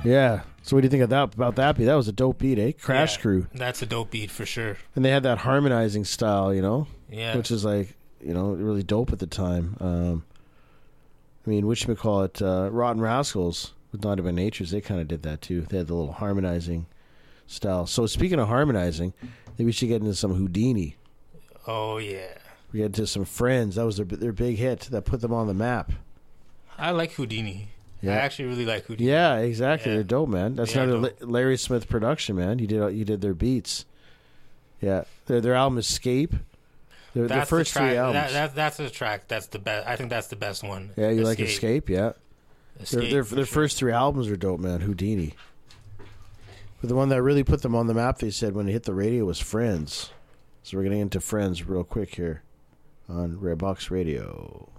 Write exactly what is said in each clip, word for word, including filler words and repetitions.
Yeah. So what do you think of that, about that beat? That was a dope beat, eh? Crash yeah, Crew. That's a dope beat for sure. And they had that harmonizing style, you know? Yeah. Which is like, you know, really dope at the time. Um, I mean, whatchamacallit, uh, Rotten Rascals with Naughty by Natures, they kind of did that too. They had the little harmonizing style. So speaking of harmonizing, maybe we should get into some Houdini. Oh, yeah. We get into some Friends. That was their, their big hit that put them on the map. I like Houdini. Yeah. I actually really like Houdini. Yeah, exactly. Yeah. They're dope, man. That's yeah, another dope. Larry Smith production, man. You did you did their beats. Yeah, their their album Escape. Their, their first the track, three albums. That, that, that's the track. That's the best. I think that's the best one. Yeah, you Escape. like Escape? Yeah. Escape, their their, their sure. first three albums are dope, man. Houdini. But the one that really put them on the map, they said, when they hit the radio was Friends. So we're getting into Friends real quick here on Redbox Radio.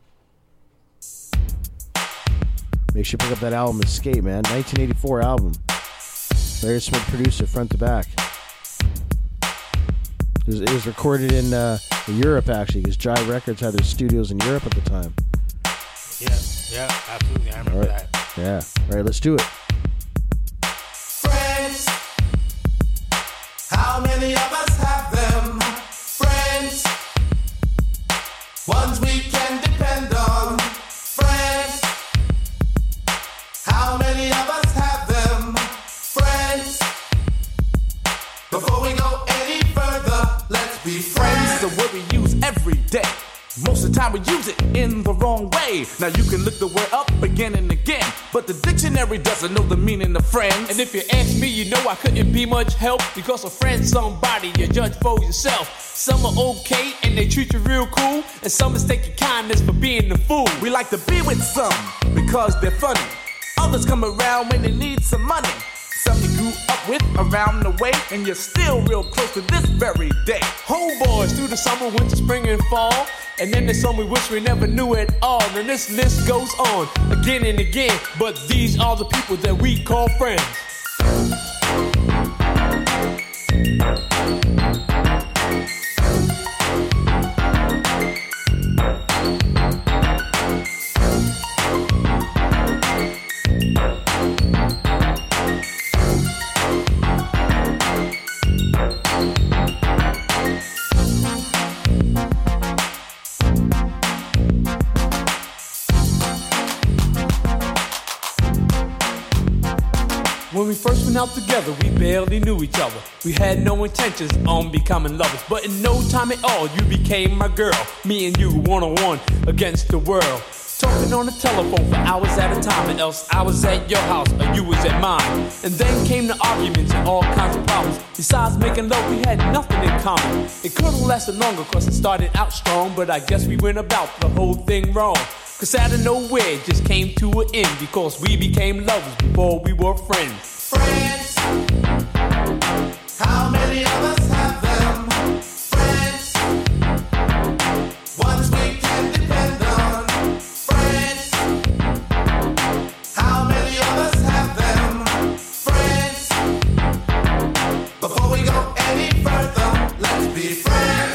Make sure you pick up that album Escape, man. nineteen eighty-four album. Larry Smith producer, front to back. It was, it was recorded in, uh, in Europe, actually, because Jive Records had their studios in Europe at the time. Yeah, yeah, absolutely. I remember All right. that. Yeah. All right, let's do it. Friends. How many of us have them? Friends. Ones we can depend on. Friends. How many of us have them? Friends. Before we go any further, let's be friends. Friends are what we use every day. Most of the time we use it in the wrong way. Now you can look the word up again and again, but the dictionary doesn't know the meaning of friends. And if you ask me, you know I couldn't be much help, because a friend's somebody you judge for yourself. Some are okay and they treat you real cool, and some mistake your kindness for being the fool. We like to be with some because they're funny. Others come around when they need some money. Some you grew up with around the way, and you're still real close to this very day. Homeboys through the summer, winter, spring, and fall. And then there's some we wish we never knew at all. And this list goes on again and again. But these are the people that we call friends. When we first went out together, we barely knew each other. We had no intentions on becoming lovers, but in no time at all, you became my girl. Me and you one-on-one against the world. Talking on the telephone for hours at a time, and else I was at your house or you was at mine. And then came the arguments and all kinds of problems. Besides making love, we had nothing in common. It could've lasted longer cause it started out strong, but I guess we went about the whole thing wrong. Cause out of nowhere it just came to an end, because we became lovers before we were friends. Friends. How many of us have them? Friends. Ones we can depend on. Friends. How many of us have them? Friends. Before we go any further, let's be friends.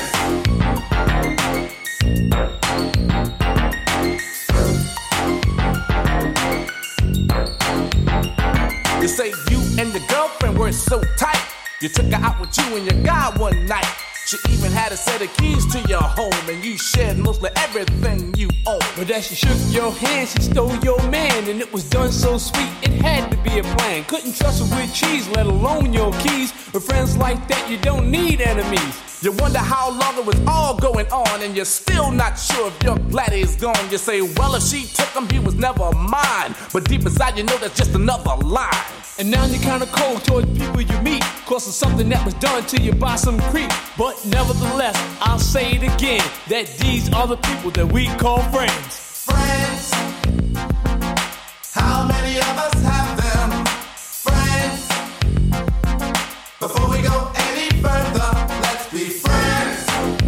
You say you and your girlfriend were so tight. You took her out with you and your guy one night. She even had a set of keys to your home, and you shared mostly everything you own. But as she shook your hand, she stole your man, and it was done so sweet, it had to be a plan. Couldn't trust her with cheese, let alone your keys. With friends like that, you don't need enemies. You wonder how long it was all going on, and you're still not sure if your glad he's gone. You say, well, if she took him, he was never mine. But deep inside, you know that's just another lie. And now you're kinda cold towards people you meet, cause of something that was done to you by some creep. But nevertheless, I'll say it again, that these are the people that we call friends. Friends. How many of us have them? Friends. Before we go any further, let's be friends.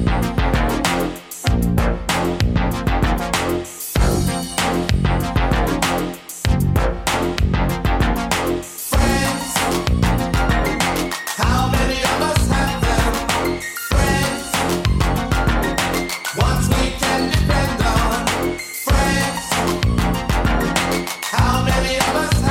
Friends. How many of us have them? Friends. Ones we can depend on. Friends. How many of us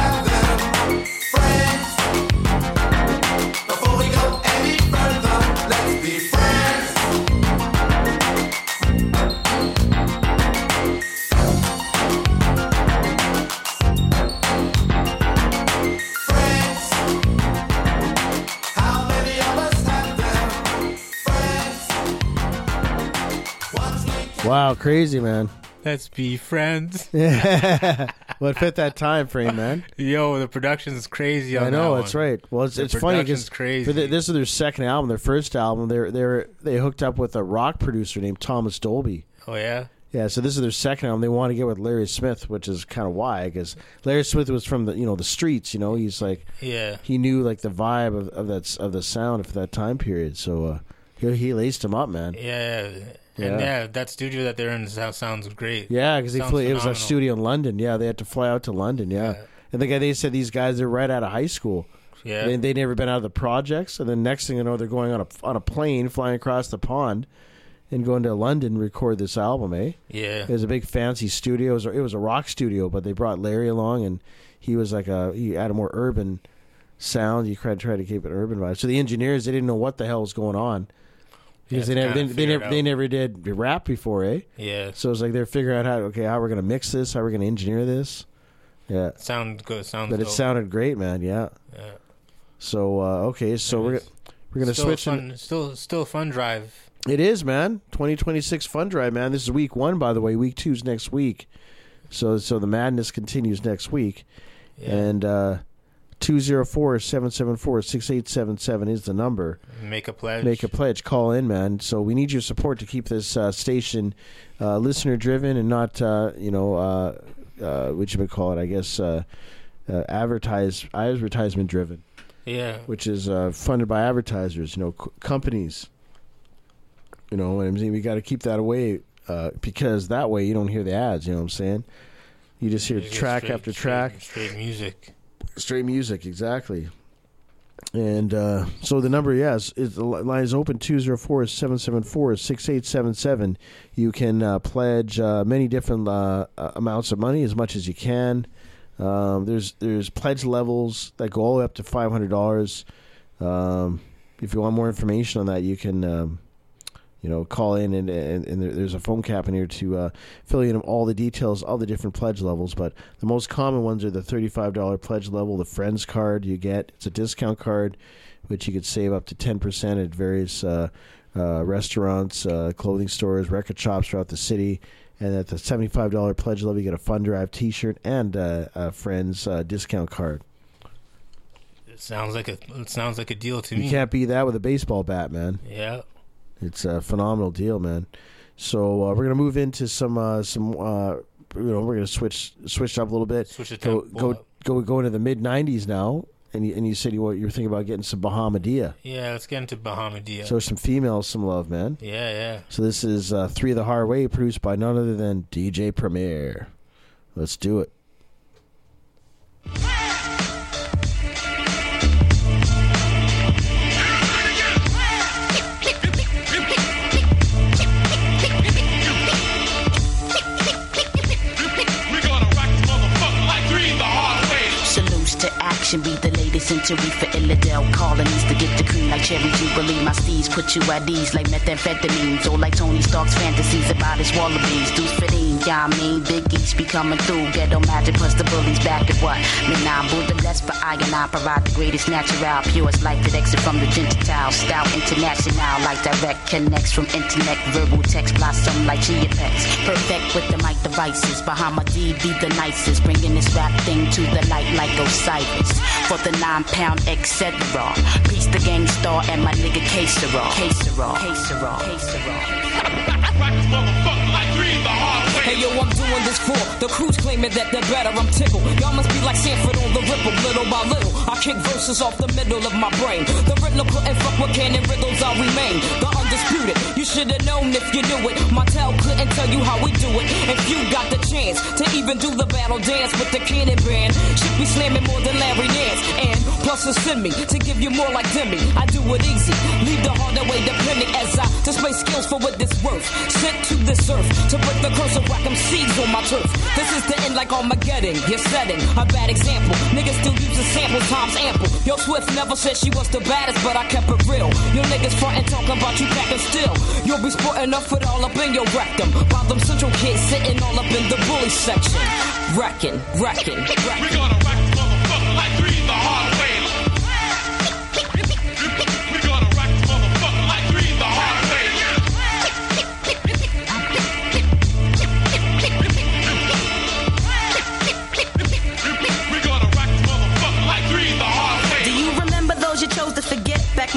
Wow, crazy, man. Let's be friends. Yeah. Well, it fit that time frame, man. Yo, the production's crazy on I know, that that's one. right. Well, it's, The it's funny production's because crazy. this is their second album, their first album. They they they hooked up with a rock producer named Thomas Dolby. Oh, yeah? Yeah, so this is their second album. They want to get with Larry Smith, which is kind of why, because Larry Smith was from the you know the streets. You know, he's like Yeah. he knew like the vibe of, of that of the sound of that time period. So uh, he he laced him up, man. Yeah. Yeah. And yeah, that studio that they're in sounds, sounds great. Yeah, because he Sounds flew. It was a phenomenal. studio in London. Yeah, they had to fly out to London. Yeah, Yeah. and the guy they said these guys they're right out of high school. Yeah. They they never been out of the projects, and then next thing you know, they're going on a on a plane flying across the pond, and going to London to record this album. Eh? Yeah. It was a big fancy studio. It was, it was a rock studio, but they brought Larry along, and he was like a he had a more urban sound. You tried try to keep it urban vibe. So the engineers they didn't know what the hell was going on because Yeah, they to never they, kinda they figure it never they out. never did rap before, eh? Yeah. So it's like they're figuring out how okay how we're gonna mix this, how we're gonna engineer this. Yeah, Sound good. Sounds but it dope. sounded great, man. Yeah. Yeah. So uh, okay, so It we're is. we're gonna still switch. A in- fun, still, still a fun drive. It is, man. twenty twenty-six Fun Drive, man. This is week one, by the way. Week two's next week. So so the madness continues next week. Yeah. And uh, two oh four, seven seven four, six eight seven seven is the number. Make a pledge. Make a pledge. Call in, man. So we need your support to keep this uh, station uh, listener-driven and not, uh, you know, uh, uh, what you would call it, I guess, uh, uh, advertise, advertisement-driven, Yeah. which is uh, funded by advertisers, you know, c- companies. You know, and I mean, we got to keep that away uh, because that way you don't hear the ads. You know what I'm saying? You just hear You get track straight- after straight- track, Straight music. straight music, exactly. And uh, so the number, yes, is the line is open two oh four, seven seven four, six eight seven seven. You can uh, pledge uh, many different uh, uh, amounts of money, as much as you can. Um, there's there's pledge levels that go all the way up to five hundred dollars. Um, if you want more information on that, you can. Um, You know, call in and, and, and there, there's a phone cap in here to uh, fill in all the details, all the different pledge levels. But the most common ones are the thirty-five dollars pledge level, the Friends card you get. It's a discount card, which you could save up to ten percent at various uh, uh, restaurants, uh, clothing stores, record shops throughout the city. And at the seventy-five dollars pledge level, you get a Fun Drive t-shirt and uh, a Friends uh, discount card. It sounds like a. It sounds like a deal to You me. can't beat that with a baseball bat, man. Yeah. It's a phenomenal deal, man. So uh, we're gonna move into some uh, some uh, you know we're gonna switch switch up a little bit. Switch the go tempo go up. go go into the mid nineties now, and you, and you said you were, you were thinking about getting some Bahamadia. Yeah. Let's get into Bahamadia. So some females, some love, man. yeah. Yeah. So this is uh, Three of the Hard Way, produced by none other than D J Premier. Let's do it. Salutes to action, be the latest entry for Illidale colonies to get the cream like cherry jubilee. My steeds put you at ease like methamphetamines, or like Tony Stark's fantasies about his wallabies. Dudes fit in, yeah, I mean, Big East be coming through. Ghetto magic plus the bullies back at what? Midnight Buddha, for I and I provide the greatest natural, purest life that exit from the Gentile style international, like direct connects from internet, verbal text blossom like chia pets. Perfect with the mic devices, Bahamadia be the nicest, bringing this rap thing to the light like Osiris. For the nine pound, et cetera. Peace the gang star and my nigga K-Sera. K-Sera. K-Sera. K-Sera. Hey yo, I'm doing this for the crews claiming that they're better. I'm tickled. Y'all must be like Sanford on the ripple, little by little. I kick verses off the middle of my brain. The riddle couldn't fuck with canon riddles, I'll remain the undisputed. You should have known if you knew it. My tell couldn't tell you how we do it. If you got the chance to even do the battle dance with the cannon band, should be slamming more than Larry Nance. And plus to send me to give you more like Demi. I do it easy, leave the harder way depending as I display skills for what this worth. Sent to this earth to break the curse of whack 'em seeds on my turf. This is the end like Armageddon. You're setting a bad example. Niggas still use the sample times ample. Yo, Swift never said she was the baddest, but I kept it real. Yo, niggas frontin' talking about you packing still. You'll be sporting up it all up in your rectum. Problem Central kids sitting all up in the bully section. Wrecking, wrecking, wrecking. We're gonna rock this motherfucker like three the hard way. We're gonna rock this motherfucker like three the hard way.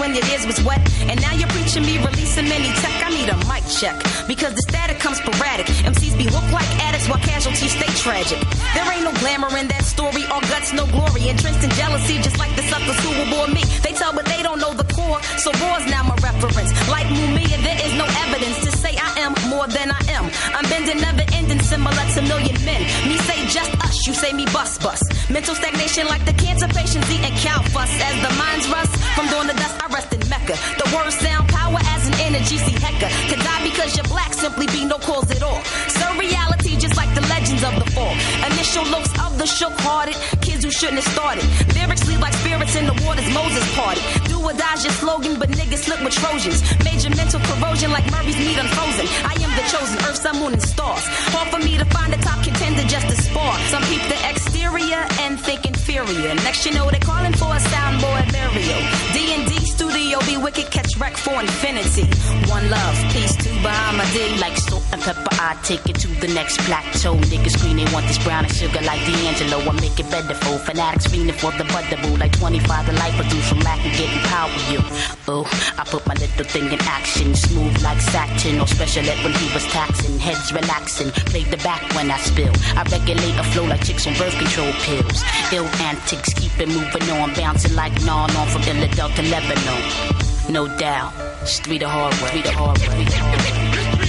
when your ears was wet. And now you're preaching me releasing many tech. I need a mic check because the static comes sporadic. M Cs be look like addicts while casualties stay tragic. There ain't no glamour in that story, all guts, no glory. Entrenched in jealousy, just like the suckers who will bore me. They tell but they don't know the core, so war's now my reference. Like Mumia, there is no evidence to say I am more than I am. I'm bending, never ending, similar to million men. Me say just us, you say me bust bust. Mental stagnation like the cancer patients eating cow fuss. As the minds rust from dawn to dust, I rest in Mecca. The words sound power as an energy, see hecka. To die because you're black simply be no cause at all. Surreality just like the legends of the fall. Initial looks of the shook-hearted kids who shouldn't have started. Lyrics lead like spirits in the waters Moses parted. Do or die's your slogan, but niggas slip with Trojans. Major mental corrosion like Murray's meat unfrozen. I am the chosen, earth, sun, moon, and stars. Hard for me to find a top contender just to spar. Some peep the exterior and think inferior. Next you know they're calling for a soundboy Mario. D and D studio be wicked, catch wreck for infinity. One love, peace to Bahama D. Like salt and pepper, I take it to the next plateau. Niggas scream they want this brown and sugar like D'Angelo. I make it better for fanatics fiending for the buttable. Like twenty-five the life produce from lack of getting power you. Oh, I put my little thing in action. Smooth like satin or special ed when he was taxing. Heads relaxing, play the back when I spill. I regulate a flow like chicks on birth control pills. Ill antics, keep it moving on. Bouncing like non on from Philadelphia to Lebanon. No doubt, street the hard way, street the hard way. Street the hard way.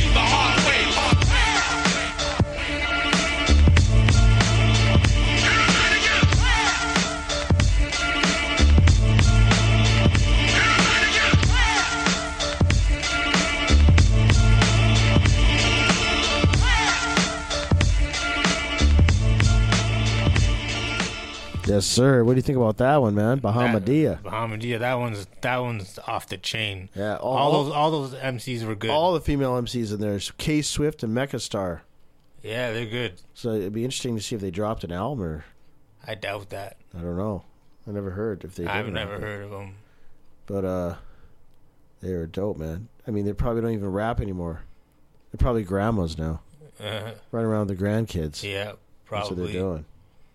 Yes, sir. What do you think about that one, man? Bahamadia. That, Bahamadia. That one's that one's off the chain. Yeah, all, all those all those M Cs were good. All the female M Cs in there. K Swift and Mecha Star. Yeah, they're good. So it'd be interesting to see if they dropped an album or. I doubt that. I don't know. I never heard if they. I've did never heard of them. But uh, they were dope, man. I mean, they probably don't even rap anymore. They're probably grandmas now, uh-huh. running around with the grandkids. Yeah, probably. That's what they're doing.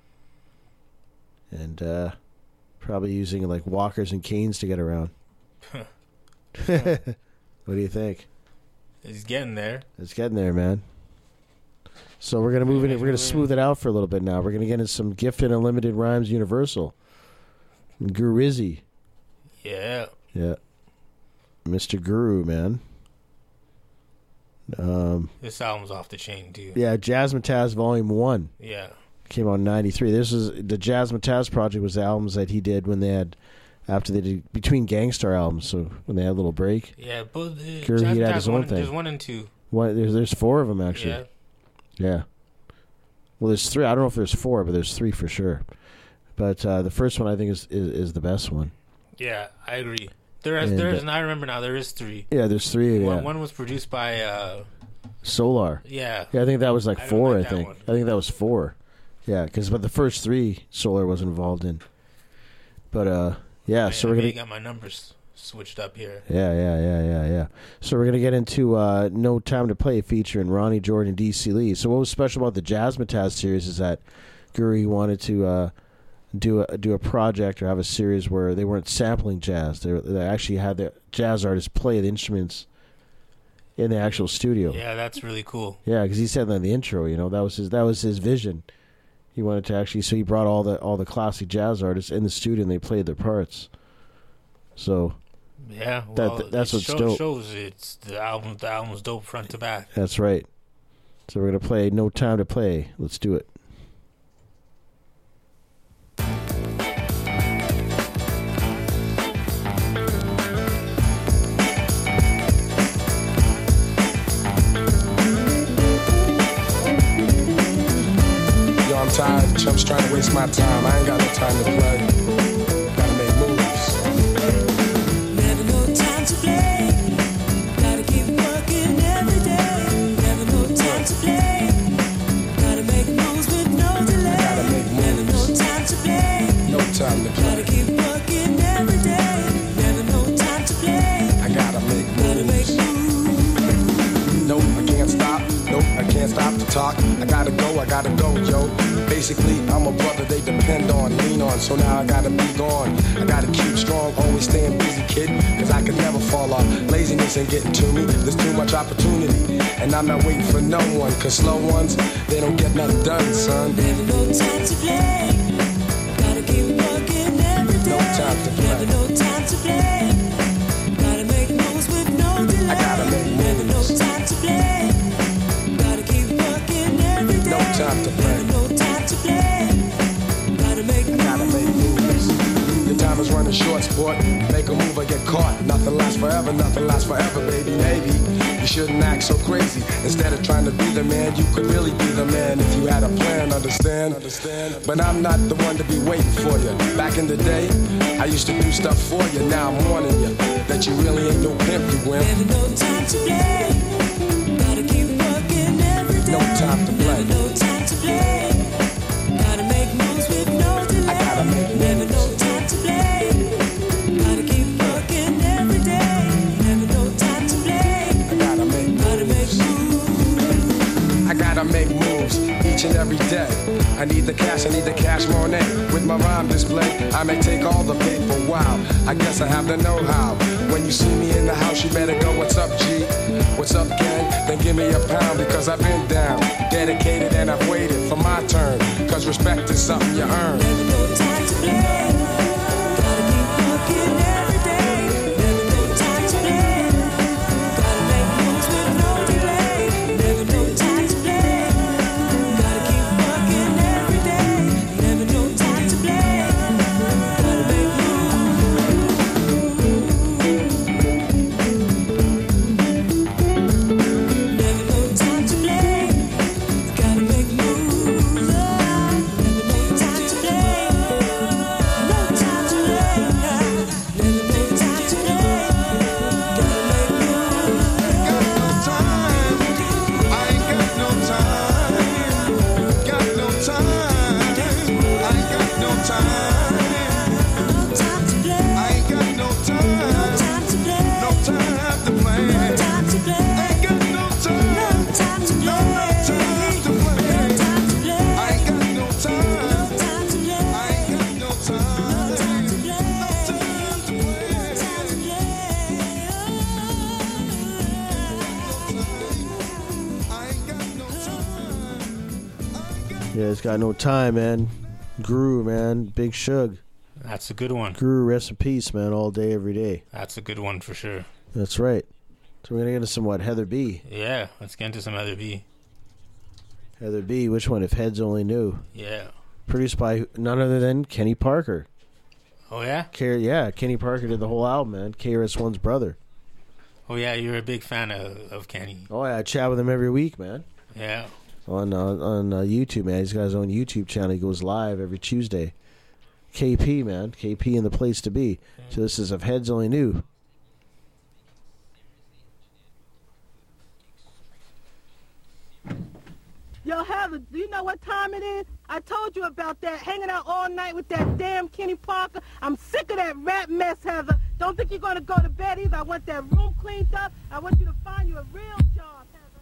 And uh, probably using like walkers and canes to get around. What do you think? It's getting there. It's getting there, man. So we're gonna move in. We're gonna smooth it out for a little bit now. We're gonna get into some Gifted Unlimited Rhymes Universal. Gurizzi. Yeah. Yeah. Mister Guru, man. Um. This album's off the chain too. Yeah, Jazzmatazz Volume One. Yeah. Came out in ninety-three. This is the Jazzmatazz project. Was the albums that he did when they had after they did between Gangstar albums. So when they had a little break. Yeah, but uh, Guru, he had his own one, thing. There's one and two. One, there's there's four of them actually. Yeah. Yeah. Well, there's three. I don't know if there's four, but there's three for sure. But uh, the first one I think is, is is the best one. Yeah, I agree. There is and, there is. uh, I remember now. There is three. Yeah, there's three. One, yeah. one was produced by uh, Solar. Yeah. Yeah, I think that was like I four. like I that think. one. I think that was four. Yeah, because but the first three Solar was involved in. But uh, yeah. I, so I we're gonna really got my numbers switched up here. Yeah, yeah, yeah, yeah, yeah. So we're gonna get into uh, No Time to Play featuring Ronnie Jordan, D C Lee. So what was special about the Jazzmatazz series is that Guru wanted to uh, do a do a project or have a series where they weren't sampling jazz. They, they actually had the jazz artists play the instruments in the actual studio. Yeah, that's really cool. Yeah, because he said that in the intro. You know, that was his that was his vision. He wanted to actually, so he brought all the all the classic jazz artists in the studio and they played their parts. So. Yeah, well, that, that's it what's show, dope. shows it's the album. The album's dope front to back. That's right. So we're gonna play No Time to Play. Let's do it. Yo, I'm tired of chumps trying to waste my time. I ain't got no time to play. Gotta make moves. Never no time to play. Gotta keep working every day. Never no time to play. Gotta make moves with no delay. Gotta make moves. Never no time to play. No time to Gotta play. keep working every day. Never no time to play. I gotta make Gotta make moves. moves. Nope, I can't stop. Nope, I can't can't stop to talk. I gotta go, I gotta go, yo. Basically, I'm a brother they depend on, lean on, so now I gotta be gone. I gotta keep strong, always staying busy, kid, cause I can never fall off. Laziness ain't getting to me, there's too much opportunity. And I'm not waiting for no one, cause slow ones, they don't get nothing done, son. Never no time to play. Gotta keep working every day. No time to play. Never no time to play. Gotta make moves with no delay. I gotta make moves. Never no time to play. Gotta keep working every day. No time to play. Never no time to play. Gotta make moves. Gotta make moves. Your time is running short, sport. Make a move or get caught. Nothing lasts forever, nothing lasts forever, baby. Maybe you shouldn't act so crazy. Instead of trying to be the man, you could really be the man if you had a plan, understand? Understand? But I'm not the one to be waiting for you. Back in the day, I used to do stuff for you. Now I'm warning you that you really ain't no pimp, you wimp. Never no time to play. Gotta keep working every day. No time to play. Never no time to play. Gotta make moves with no delay. I gotta make moves. Never no time to play. Gotta keep working every day. Never no time to play. I gotta make Gotta make moves. I gotta make moves each and every day. I need the cash, I need the cash money. With my rhyme display, I may take all the paper. Wow, I guess I have the know-how. When you see me in the house, you better go, what's up, G? What's up, gang? Then give me a pound because I've been down, dedicated, and I've waited for my turn. Cause respect is something you earn. Never no time to play. Gotta keep working every day. Never no time to play. Gotta make moves with no delay. Never no time to play. Gotta keep working every day. Never no time to play. Gotta make Never no time to play. Gotta make moves. Never no time to play. No time to play. Never no time to play. Gotta make I ain't got no time. Got no time. I ain't got no time. no time to play. I ain't got no time. No time to play. No time to play. No time to play. Ain't got no time. No time to No, play. no time to play. No time to play. I ain't got no time. No time to play. I ain't got no time. No time to play. No time to play. I ain't got no time. Yeah, it's got no time, man. Guru, man. Big Shug. That's a good one. Guru, rest in peace, man. All day, every day. That's a good one for sure. That's right. So we're going to get into some, what, Heather B. Yeah, let's get into some other B. Heather B, which one? If Heads Only Knew. Yeah. Produced by none other than Kenny Parker. Oh, yeah? K- yeah, Kenny Parker did the whole album, man. K R S One's brother. Oh, yeah, you're a big fan of, of Kenny. Oh, yeah, I chat with him every week, man. Yeah. On uh, on uh, YouTube, man. He's got his own YouTube channel. He goes live every Tuesday. K P, man. K P in the place to be. So this is If Heads Only Knew. Yo, Heather, do you know what time it is? I told you about that, hanging out all night with that damn Kenny Parker. I'm sick of that rap mess, Heather. Don't think you're going to go to bed either. I want that room cleaned up. I want you to find you a real job,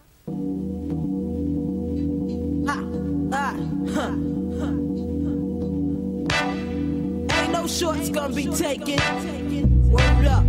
Heather. Ah, ah, huh, huh. Ain't no shorts gonna be taken. Word up.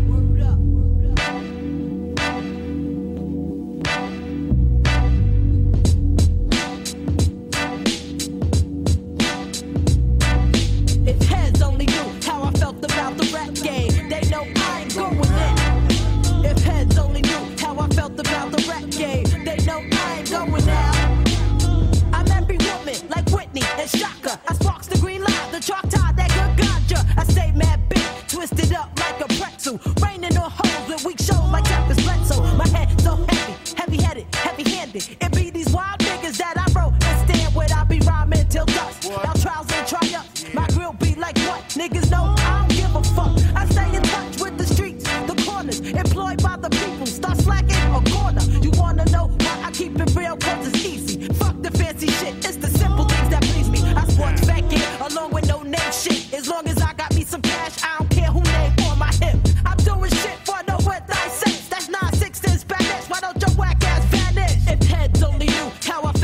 If heads only knew how I felt about the rap game, they know I ain't going in. If heads only knew how I felt about the rap game, they know I ain't going out. I'm every woman like Whitney and Shaka. I sparks the green line, the chalk tie, that good ganja. I stay mad big, twisted up like a pretzel. Raining on hoes with weak shows like Travis Bledsoe. My head so heavy, heavy-headed, heavy-handed. It be these wild niggas that I wrote and stand where I be rhyming till dusk. Now trials and triumphs, my grill be like what? Niggas know I don't give a fuck. I stay in touch with the streets, the corners, employed by the people. Start slacking a corner. You wanna know why I keep it real? Cause it's easy. Fuck the fancy shit, it's the simple things that please me. I sports banking along with no name shit. As long as I got me some cash, I don't care who name on my hip. I'm doing shit for no what I say. That's nine six in Spanish. Why don't your whack ass vanish? If heads only knew how I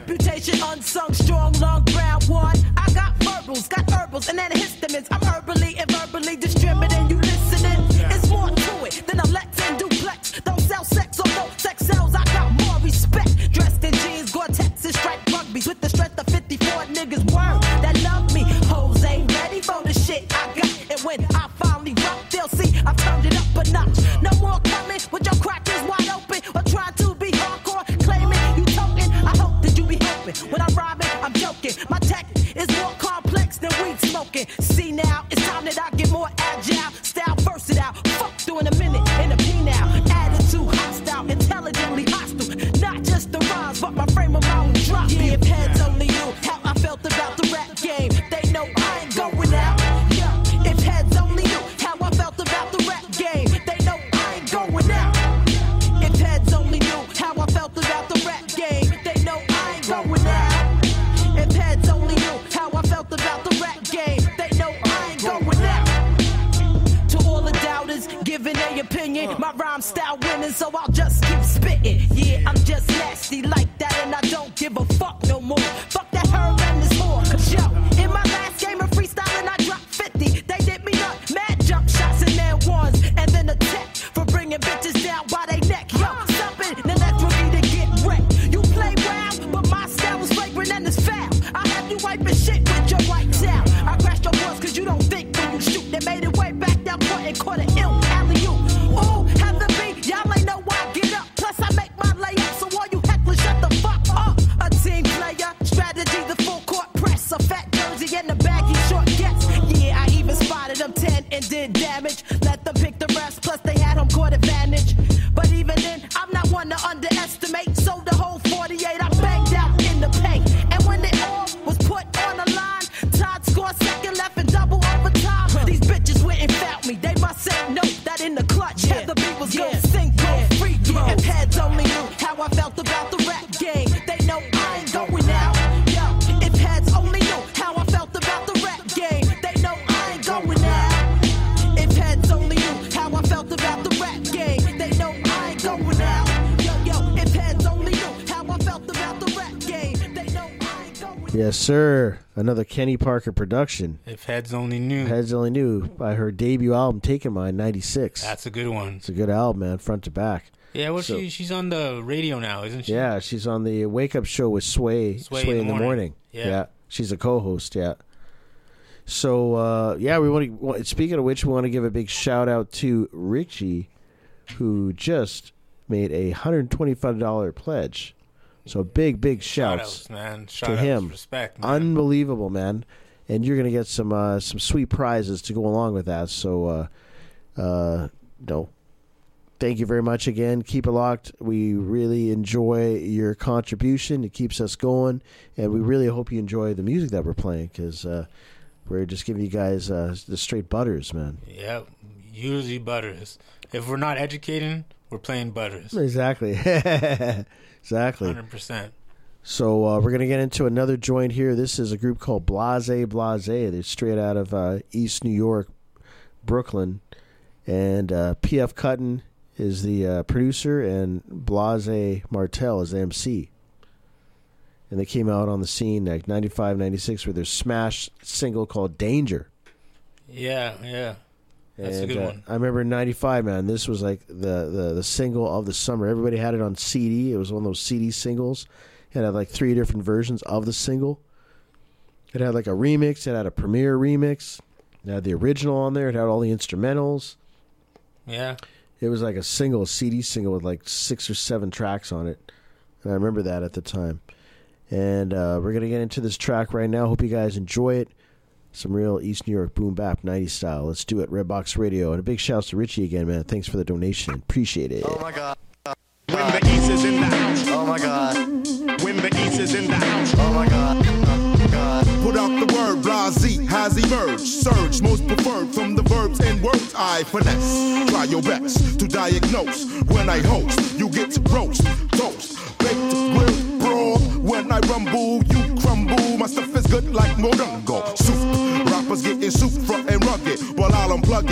Reputation unsung, strong, lung, brown one. I got verbals, got herbals, and antihistamines. I'm herbally and verbally distributing. You listening? It's more to it than a Lex and duplex. Don't sell sex, although sex sells. I got more respect. Dressed in jeans, Gore-Tex and striped rugby with the strength of fifty-four niggas. Word that love me. Hoes ain't ready for the shit I got. And when I finally rock, they'll see I turned it up a notch. No more coming with your crackers wide open or trying to be hardcore, claiming you token. I hope that you be hoping. When I'm rhyming, I'm joking. My tech is more complex than weed smoking. See now, it's time that I get more agile, style versatile. Fuck doing a minute in a P now. Attitude hostile, intelligently hostile. Not just the rhymes, but my frame of mind drop. Yeah, if heads only knew how I felt about the rap game, they know I ain't going out. Yeah, if heads only knew how I felt about the rap game, they know I ain't going out. If heads only knew how I felt about the rap game, they know I ain't going out. If heads only knew how I felt about the rap game, they know I ain't going out. To all the doubters giving their opinion, my rhyme style winning, so I'll just keep spitting. Yeah, I'm just nasty like that, and I don't give a fuck no more. Fuck that herb and this whore. Cause yo, in my last game of freestyling, I dropped fifty. They did me up, mad jump shots and then ones, and then a tech for bringing bitches down by they neck. Yo, something the next rookie to get wrecked. You play wild, but my style is flagrant and it's foul. I have you wiping shit with your white towel. I crashed your boys cause you don't think when you shoot. They made it way back down court and caught an ill alley-oop. Ooh, have the beat, y'all ain't know why I get up. Plus I make my layup, so all you hecklers shut the fuck up. A team player, strategy, the full court press. A fat jersey and the baggy short gets. Yeah, I even spotted them ten and did damage. Let them pick the rest, plus they had home court advantage. But even then, I'm not one to underestimate. So the whole forty-eight, I banged out in the paint. And when it all was put on the line, Todd scored second, left and double overtime. These bitches went and found me. They must say no, that in the clutch. Yeah, the beat was yeah. gon' sink, yeah. free throw. If heads only knew how I felt about the rap game, they know I ain't going out. Yo, if heads only knew how I felt about the rap game, they know I ain't going out. If heads only knew how I felt about the rap game, they know I ain't going out. Yo, yo, if heads only knew how I felt about the rap game, they know I ain't going out. Yes, sir. Another Kenny Parker production. If heads only knew. Heads only knew by her debut album, Taking Mine, ninety-six. That's a good one. It's a good album, man, front to back. Yeah, well, So- she she's on the radio now, isn't she? Yeah, she's on the Wake Up Show with Sway, Sway Sway, in in the the morning. morning. Yeah. She's a co-host, yeah. So, uh, yeah, we want to, speaking of which, we want to give a big shout out to Richie, who just made a one hundred twenty-five dollars pledge. So big, big shouts, Shout-outs, man. to Shout-outs, him. respect, man. Unbelievable, man. And you're going to get some uh, some sweet prizes to go along with that. So, uh, uh, no. Thank you very much again. Keep it locked. We really enjoy your contribution. It keeps us going. And we really hope you enjoy the music that we're playing because uh, we're just giving you guys uh, the straight butters, man. Yeah, usually butters. If we're not educating, we're playing butters. Exactly. Exactly. one hundred percent. So uh, we're going to get into another joint here. This is a group called Blase Blase. They're straight out of uh, East New York, Brooklyn. And uh, P F Cutton is the uh, producer, and Blase Martel is the M C. And they came out on the scene like ninety-five, ninety-six with their smash single called Danger. Yeah, yeah. That's and, a good uh, one. I remember in ninety-five, man, this was like the, the, the single of the summer. Everybody had it on C D. It was one of those C D singles. It had like three different versions of the single. It had like a remix. It had a premiere remix. It had the original on there. It had all the instrumentals. Yeah. It was like a single, a C D single with like six or seven tracks on it. And I remember that at the time. And uh, we're going to get into this track right now. Hope you guys enjoy it. Some real East New York boom bap nineties style. Let's do it. Redbox Radio. And a big shout out to Richie again, man. Thanks for the donation. Appreciate it. Oh, my God. When the East is in the house. Oh, my God. When the East is in the house. Oh, my God. Oh, God. Put out the word, blase has emerged. Surge, most preferred from the verbs and words I finesse. Try your best to diagnose. When I host, you get to roast, toast, baked, grilled, broad. When I rumble, you crumble. My stuff is good like Modungo. Soup, rappers getting soup front and rugged. While I'll unplug it with my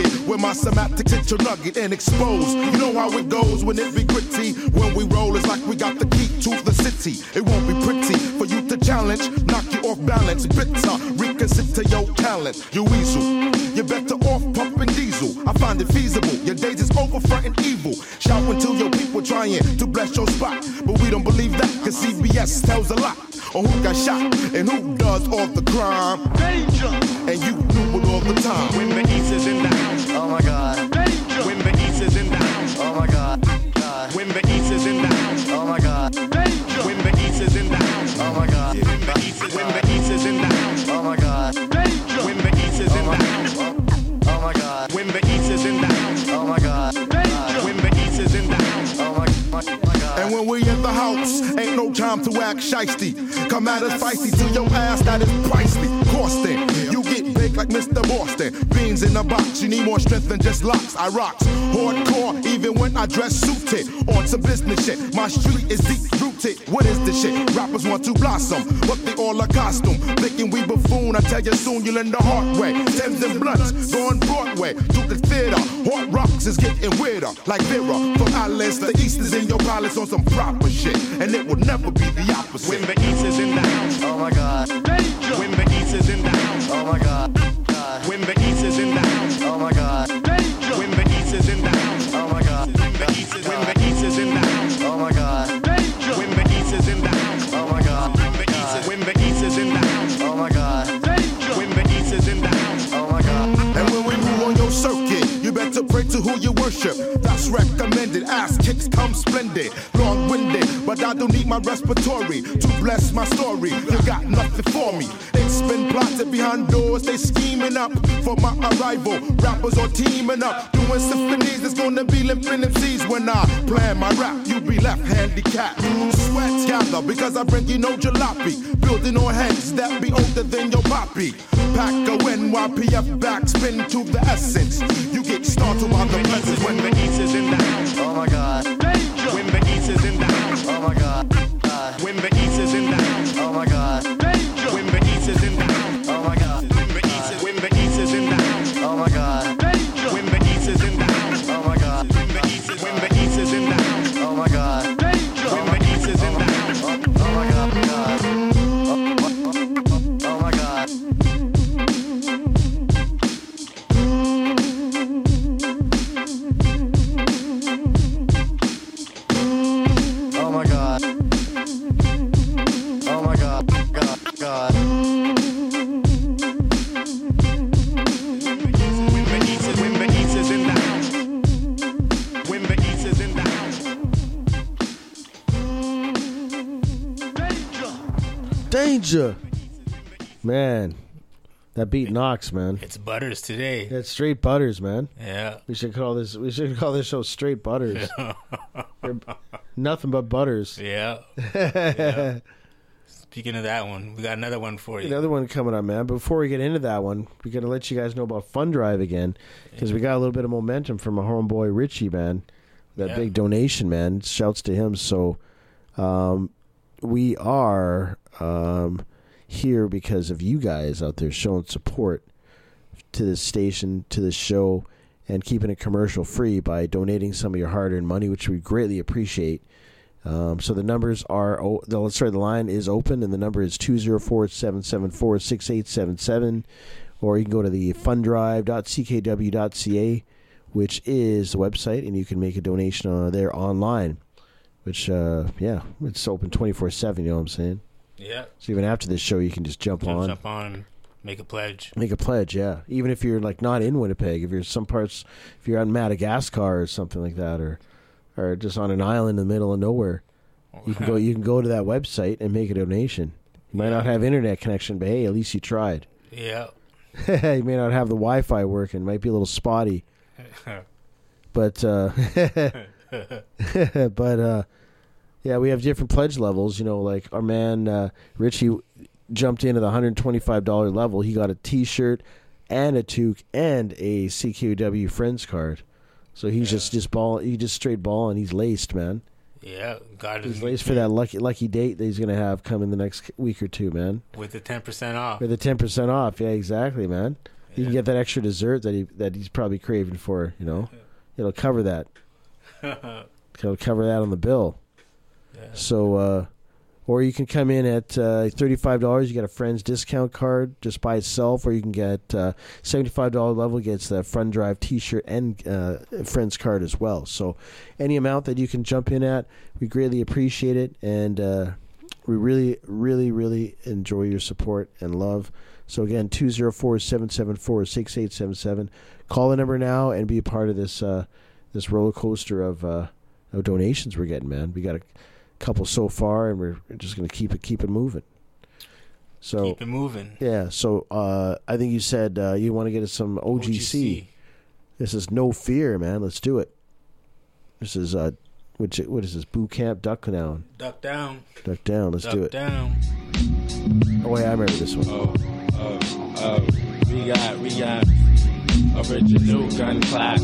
my semantics hit your nugget and expose. You know how it goes when it be gritty. When we roll, it's like we got the key to the city. It won't be pretty for you to challenge, knock you off balance. Bitter, reconsider your talent. You weasel, you're better off pumping diesel. I find it feasible. Your days is over fronting evil. Shout until your people trying to bless your spot. But we don't believe that, cause C B S tells a lot on who got shot and who does all the crime. Danger! And you knew it all the time. When the East is in the house, oh my God. Danger! When the East is in the house, oh my God. God. When the East is in the house, oh my God. Danger! When the East is in the house, oh my God. When the East is, when the East is in the house, oh my God. Danger! When the East is in the house, oh my God. When the East is in the house, oh my God. Danger! When the East is in the house, oh my, my, my God. And when we in the house, ain't no time to act shiesty. Come at us feisty to your ass, that is pricey. Costing, you get big like Mister Boston. Beans in a box, you need more strength than just locks. I rocks hardcore, even when I dress suited. On some business shit, my street is deep rooted. What is this shit? Rappers want to blossom, but they all a costume. Thinking we buffoon, I tell you soon you'll learn the hard way. Thames and blunts, going Broadway to the theater. Hard rocks is getting weirder, like Vera. From Alice, the East is in your palace on some proper shit, and it will never be the opposite. When the East is in the house, oh my God. Danger! When the East is in the house, oh my God. God. When the East is in the house, oh my God. Danger! When the East is in the house, oh my God. When the East is, when the East is in the house, oh my God. Danger! When the East is in the house, oh my God. When the East is, when the East is in the house, oh my God. Danger! When the East is in the house, oh my God. And when we move on your circuit, you better pray to who you worship. That's recommended. Ass kicks come splendid, long-winded, but I don't need my respiratory to bless my story. You got nothing for me. It's been plotted behind doors. They scheming up for my arrival. Rappers are teaming up, doing symphonies. It's gonna be limping M Cs when I plan my rap. You be left handicapped. Sweat gather because I bring you no jalopy. Building on heads that be older than your poppy. Pack a N Y P F backspin to the essence. You get started by the presence when the East is in the house. Oh my God. Danger! When the East is in the house. Oh my God. God. When the East is in the house. Oh my God. Danger! When the East is in the house. Oh my God. When the East is, when the East is in the house. Oh my God. Danger! When the East is in the house. Oh my God. When the East is, when the East is in the house. Oh my God. Danger! When the East is in the house. Oh my God. God. Oh, oh, oh, oh my God. Oh my God. Oh my God. God. God. When the East is, when the East is in the house. When the East is in the house. Danger. Man, that beat knocks, man. It's Butters today. That's straight Butters, man. Yeah. We should call this. We should call this show Straight Butters. Nothing but Butters. Yeah. Yeah. Speaking of that one, we got another one for you. Another one coming up, man. But before we get into that one, we got to let you guys know about Fund Drive again, because we got a little bit of momentum from our homeboy Richie, man. That Yeah. big donation, man. Shouts to him. So um, we are um, here because of you guys out there showing support to this station, to this show, and keeping it commercial free by donating some of your hard-earned money, which we greatly appreciate. Um, so the numbers are, oh, the, sorry, the line is open, and the number is two oh four, seven seven four, six eight seven seven, or you can go to the funddrive dot c k w dot c a, which is the website, and you can make a donation on there online, which, uh, yeah, it's open twenty-four seven, you know what I'm saying? Yeah. So even after this show, you can just jump Jump, on. jump on, make a pledge. Make a pledge, yeah. Even if you're like not in Winnipeg, if you're some parts, if you're on Madagascar or something like that, or or just on an island in the middle of nowhere, you can go. You can go to that website and make a donation. You might not have internet connection, but hey, at least you tried. Yeah. You may not have the Wi-Fi working; might be a little spotty. But uh, but uh, yeah, we have different pledge levels. You know, like our man uh, Richie jumped into the one hundred twenty-five dollars level. He got a T-shirt and a toque and a C K W Friends card. So he's yeah. just just ball. He just straight ball, and he's laced, man. Yeah, God he's laced for that lucky lucky date that he's gonna have come in the next week or two, man. With the ten percent off. With the ten percent off, yeah, exactly, man. You can get that extra dessert that he that he's probably craving for. You know, it'll cover that. It'll cover that on the bill. Yeah. So, uh, or you can come in at uh, thirty-five dollars. You get a friend's discount card just by itself, or you can get uh, seventy-five dollars level gets the Fun Drive T-shirt and uh, friend's card as well. So, any amount that you can jump in at, we greatly appreciate it, and uh, we really, really, really enjoy your support and love. So again, two oh four, seven seven four, six eight seven seven. Call the number now and be a part of this uh, this roller coaster of, uh, of donations we're getting, man. We got a couple so far, and we're just going to keep it keep it moving. So keep it moving. Yeah. So uh, I think you said uh, you want to get us some O G C. O G C. This is No Fear, man. Let's do it. This is uh, which what is this? Boot Camp Duck Down. Duck Down. Duck Down. Let's Duck do it. Down. Oh wait, I remember this one. Oh, oh, oh. We got, we got original gun claps.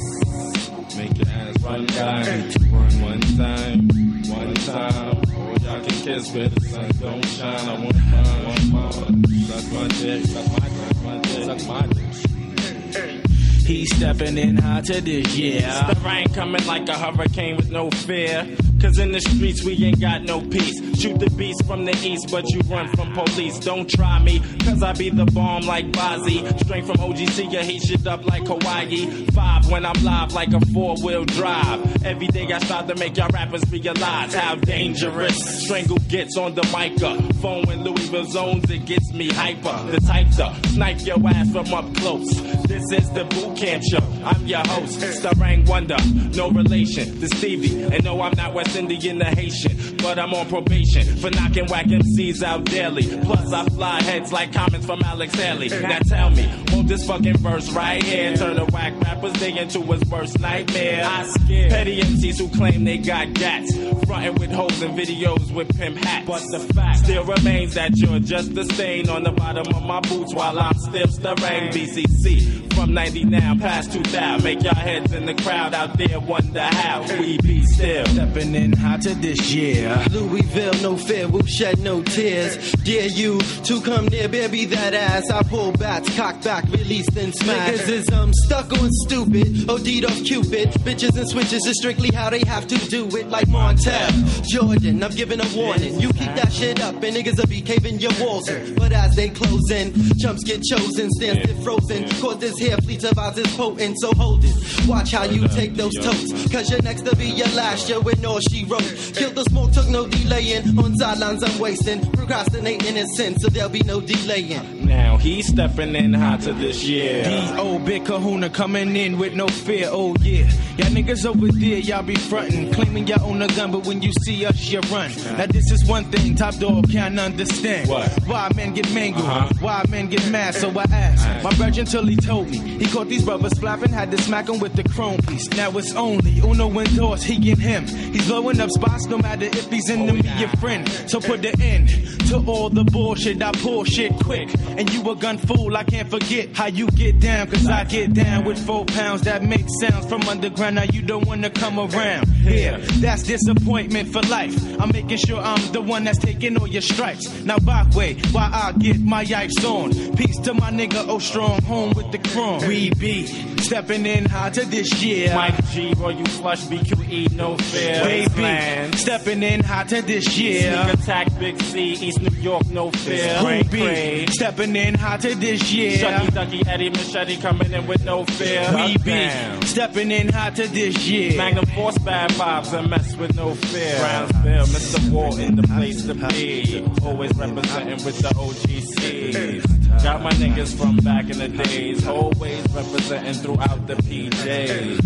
Make your ass run down. Run one time, one time. Oh, y'all can kiss where the sun don't shine. I want mine, want mine. Suck my dick, suck my dick, suck my dick, suck my dick. He's stepping in hot to this year. The rain coming like a hurricane with no fear. Cause in the streets we ain't got no peace. Shoot the beast from the east, but you run from police. Don't try me, cause I be the bomb like Bozzy. Straight from O G C, you heat shit up like Hawaii. Five when I'm live like a four-wheel drive. Every day I start to make y'all rappers realize how dangerous Strangle gets on the microphone. When Louisville zones, it gets me hyper. The type to snipe your ass from up close. This is the Boot Camp Show. I'm your host, Starang Wonder. No relation to Stevie. And no, I'm not West Indian or Haitian, but I'm on probation for knocking whack M Cs out daily. Plus I fly heads like comments from Alex Haley. Now tell me, won't this fucking verse right here turn a whack rapper's day into his worst nightmare? I scare petty M Cs who claim they got gats, frontin' with hoes and videos with pimp hats. But the fact still remains that you're just a stain on the bottom of my boots while I'm still stirring. B C C from ninety now past two thousand. Make y'all heads in the crowd out there wonder how we be still stepping in hot to this year. Louisville, no fear, will shed no tears. Dare you to come near, baby, that ass. I pull bats, cock back, release, then smash. Niggas is um stuck on stupid, OD'd off Cupid. Bitches and switches is strictly how they have to do it, like Montel Jordan. I'm giving a warning. You keep that shit up, and niggas will be caving your walls in. But as they close in, chumps get chosen, stand still frozen. Cause this here fleet of ours is potent, so hold it. Watch how you take those totes, cause you're next to be your last year with all she wrote. Kill the smoke, took no delaying. On sidelines I'm wasting, procrastinating in sin, so there'll be no delaying. Now he's stepping in hot to this year. D O Big Kahuna coming in with no fear, oh yeah. Y'all niggas over there, y'all be frontin', claiming y'all own a gun, but when you see us, you run. Now this is one thing Top Dog can't understand. What? Why men get mangled, uh-huh. why men get mad, so I asked my brother until he told me. He caught these brothers flapping, had to smack him with the chrome piece. Now it's only Uno Endorse, he and him. He's blowing up spots no matter if he's enemy oh, yeah. or friend. So put the end to all the bullshit, I pull shit quick. And you a gun fool, I can't forget how you get down, cause I get down with four pounds that make sounds from underground. Now you don't wanna come around. Yeah, that's disappointment for life. I'm making sure I'm the one that's taking all your stripes. Now back way, while I get my yipes on. Peace to my nigga O Strong, home with the chrome. We be stepping in hot to this year. Mike G, Roy, you flush B Q E, no fear. Baby, Land. stepping in hot to this year. Sneak attack, Big C, East New York, no fear. Who be stepping in hot to this year. Shucky Ducky, Eddie Machete coming in with no fear. We be stepping in hot to this year. Magnum Force bad vibes and mess with no fear. Brownsville, Mister Walton, the place to be. Always representing with the O G C. Got my niggas from back in the days. Always representing throughout the P Js.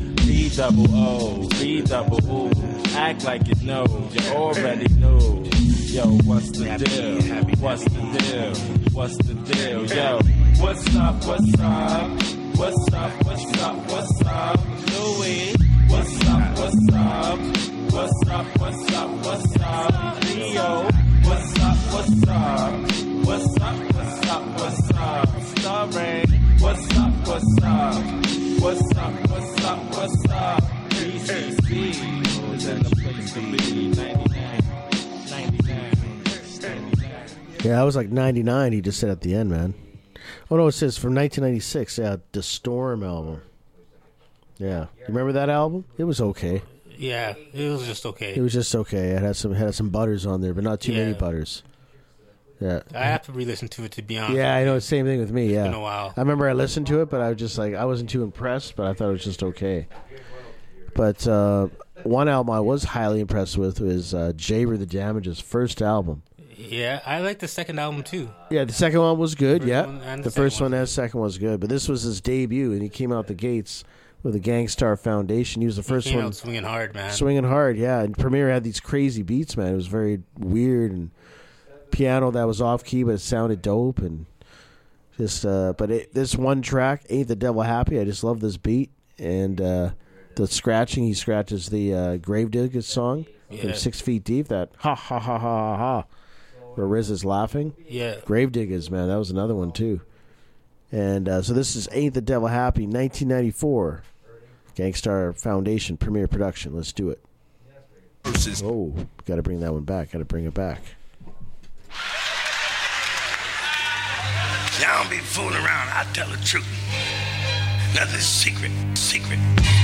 B double O, B double O. Act like you know, you already know. Yo, what's the deal? What's the deal? What's the deal? Yo, what's up? What's up? What's up? What's up? What's up? Louis. What's up? What's up? What's up? What's up? What's up? Leo. What's up? What's up? What's up? What's up? What's up? Starring. What's up? What's up? What's up? What's up? What's up? B C C. Is that the place to be? ninety-nine. ninety-nine. Yeah, I was like ninety-nine. He just said at the end, man. Oh no, it says from nineteen ninety-six. Yeah, the Storm album. Yeah, you remember that album? It was okay. Yeah, it was just okay. It was just okay. It had some had some butters on there, but not too Yeah. many butters. Yeah, I have to re-listen to it to be honest. yeah, I know. It's the same thing with me. Yeah, been a while. I remember I listened to it, but I was just like I wasn't too impressed, but I thought it was just okay. But uh, one album I was highly impressed with was uh, Jaber the Damages' first album. Yeah, I like the second album too. Yeah, the second one was good. First Yeah, one and the the second first one and the second one was good. But this was his debut, and he came out the gates with the Gangstar Foundation. He was the He first came one out swinging hard, man. swinging hard. Yeah, and Premier had these crazy beats, man. It was very weird and piano that was off key, but it sounded dope and just. Uh, but it, this one track, "Ain't the Devil Happy," I just love this beat and uh, the scratching. He scratches the uh, Gravedigger song from Yeah. Six Feet Deep. That ha ha ha ha ha ha. Where Riz is laughing. Yeah. Gravediggers, man. That was another one, too. And uh, so this is Ain't the Devil Happy, nineteen ninety-four. Gangstar Foundation, Premier Production. Let's do it. Oh, got to bring that one back. Got to bring it back. Y'all don't be fooling around. I tell the truth. Nothing's secret. Secret.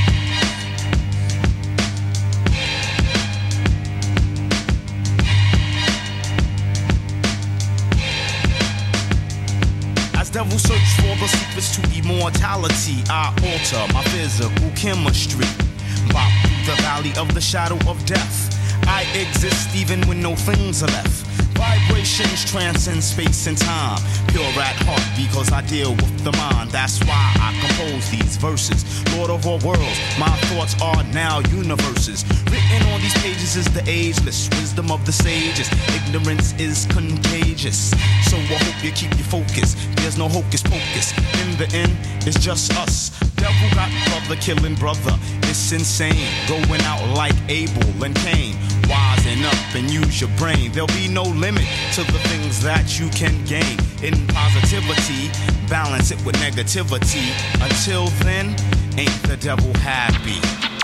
As devil search for the secrets to immortality, I alter my physical chemistry. Bop through the valley of the shadow of death. I exist even when no things are left. Vibrations transcend space and time. Pure at heart because I deal with the mind. That's why I compose these verses. Lord of all worlds, my thoughts are now universes. Written on these pages is the ageless wisdom of the sages. Ignorance is contagious, so I hope you keep your focus. There's no hocus pocus. In the end, it's just us. Devil got brother killing brother. It's insane. Going out like Abel and Cain. Wisen up and use your brain. There'll be no limit to the things that you can gain. In positivity, balance it with negativity. Until then, ain't the devil happy?